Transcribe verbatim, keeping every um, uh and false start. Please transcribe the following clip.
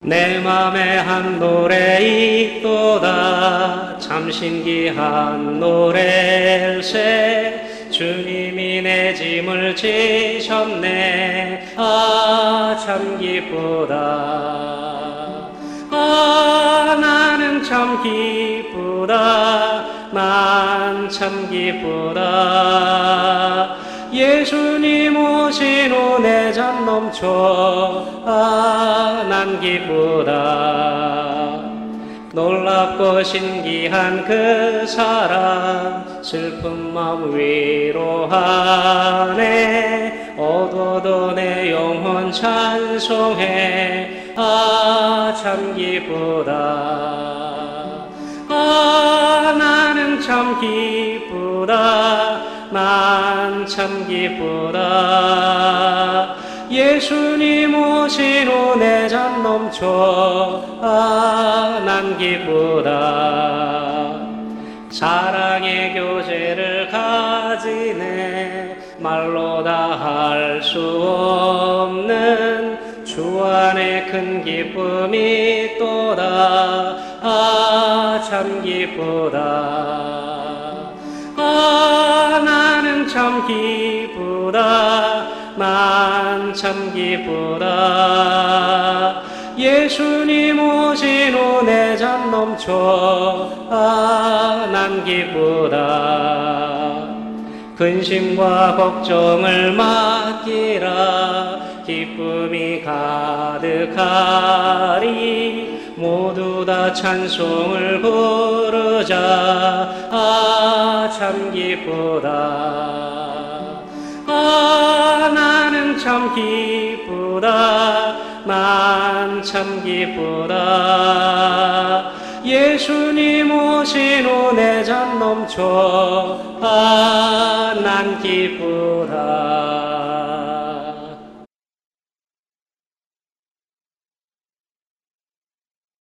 내 맘에 한 노래 있도다 참 신기한 노래일세 주님이 내 짐을 지셨네 아 참 기쁘다 아 나는 참 기쁘다 난 참 기쁘다 예수님 오신 후 내 잔 넘쳐 아 난 기쁘다 놀랍고 신기한 그 사랑 슬픈 맘 위로하네 어두워도 내 영혼 찬송해 아 참 기쁘다 아 나는 참 기쁘다 난 참 기쁘다 예수님 오신 후 내 잔 넘쳐 아 난 기쁘다 사랑의 교제를 가지네 말로 다 할 수 없는 주 안에 큰 기쁨이 또다 아 참 기쁘다 아 나는 참 기쁘다 난 참 기쁘다 예수님 오신 후 내 잔 넘쳐 아 난 기쁘다 근심과 걱정을 맡기라 기쁨이 가득하리 모두 다 찬송을 부르자 아 참 기쁘다 아 나는 참 기쁘다 난 참 기쁘다 예수님 오신 후 내 잔 넘쳐 아 난 기쁘다